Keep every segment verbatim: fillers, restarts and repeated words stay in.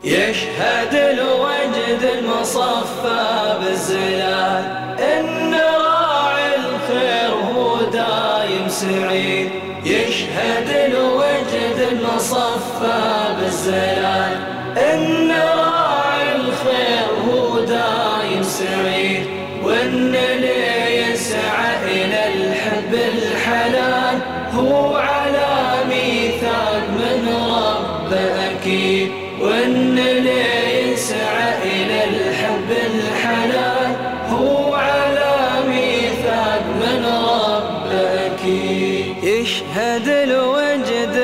يشهد الوجد المصفى بالزلال إن راعي الخير هو دايم سعيد. يشهد الوجد المصفى بالزلال إن راعي الخير هو دايم سعيد، وإن اللي يسعى إلى الحب الحلال هو على ميثاق من رب أكيد، وإن اللي يسعى إلى الحب الحلال هو على ميثاق من رب أكيد. يشهد الوجد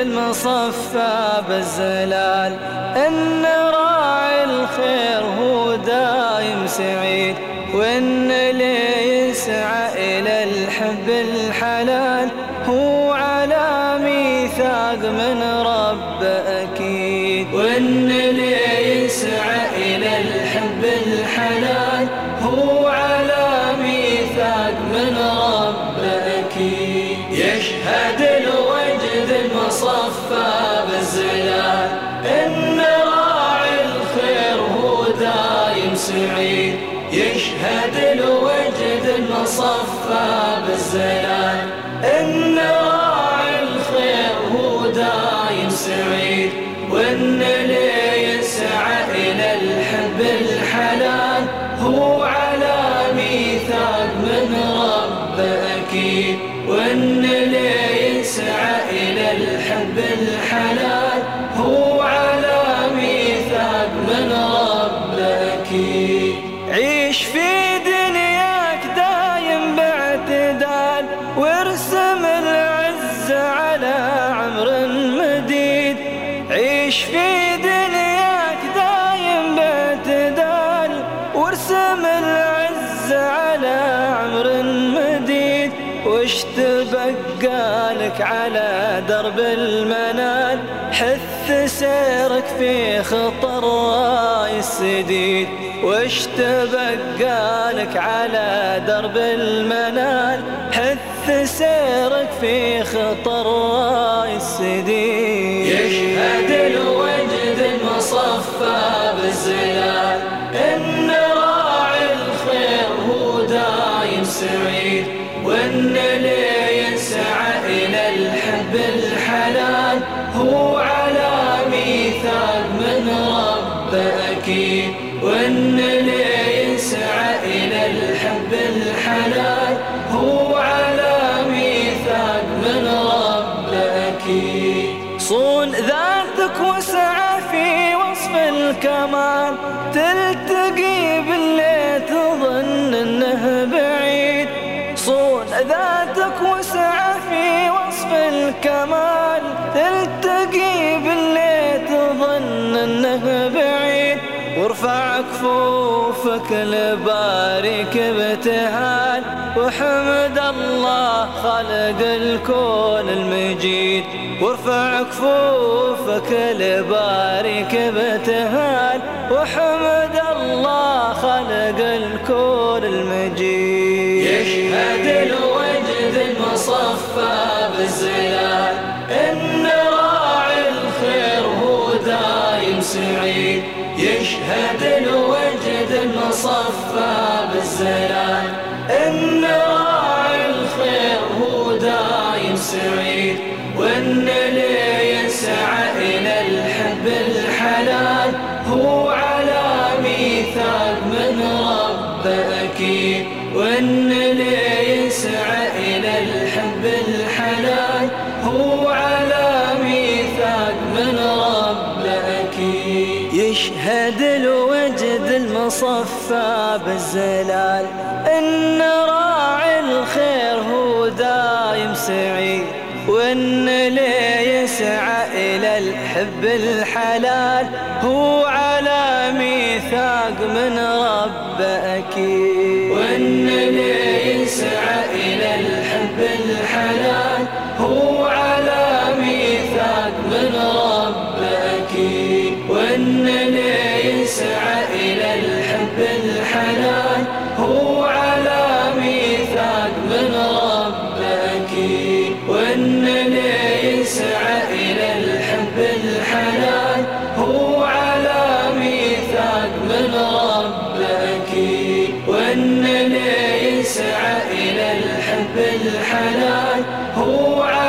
المصفى بالزلال إن راعي الخير هو دايم سعيد، وإن اللي يسعى إلى الحب الحلال هو على ميثاق من رب أكيد، وإن اللي يسعى إلى الحب الحلال هو على ميثاق من رب أكيد. يشهد الوجد المصفى بالزلال إن راعي الخير هو دايم سعيد. يشهد الوجد المصفى بالزلال إن راعي الخير هو دايم سعيد، وإن اللي يسعى إلى الحب الحلال هو على ميثاق من رب أكيد، وإن اللي يسعى إلى الحب الحلال هو على ميثاق من رب أكيد. عيش في دنياك دايم باعتدال، وارسم العز على عمر مديد. عيش في دنياك دايم باعتدال، وارسم العز على عمر مديد. وش تبقى لك على درب المنال، حث سيرك في خطر راي السديد. وش تبقى لك على درب المنال، حث سيرك في خطر راي السديد. يشهد الوجد المصفى بالزلال إن راعي الخير هو دايم سعيد، وإن اللي يسعى إلى الحب الحلال هو على ميثاق من رب أكيد، وإن اللي يسعى إلى الحب الحلال هو على ميثاق من رب أكيد. صون ذاتك وسعى في وصف الكمال، تلتقي باللي تظن انه بعيد. صون ذاتك وسعى في وصف الكمال، تلتقي باللي تظن انه بعيد. وارفع كفوفك لبارك ابتهال، وحمد الله خلق الكون المجيد. وارفع كفوفك لبارك ابتهال، وحمد الله خلق الكون المجيد. يشهد الوجد المصفى بالزلال إن راعي الخير هو دايم سعيد. يشهد الوجد المصفى بالزلال إن راعي الخير هو دايم سعيد، وإن اللي يسعى إلى الحب الحلال هو على ميثاق من رب أكيد، وإن اللي يسعى إلى الحب الحلال هو على ميثاق من رب أكيد. يشهد الوجد المصفى بالزلال إن راعي الخير هو دايم سعيد، وإن اللي يسعى إلى الحب الحلال هو على ميثاق من رب أكيد، وإن اللي يسعى إلى الحب الحلال هو على ميثاق من رب أكيد، وإن اللي يسعى إلى الحب الحلال هو على ميثاق من رب أكيد، وإن اللي يسعى إلى الحب الحلال هو على بالحنان هو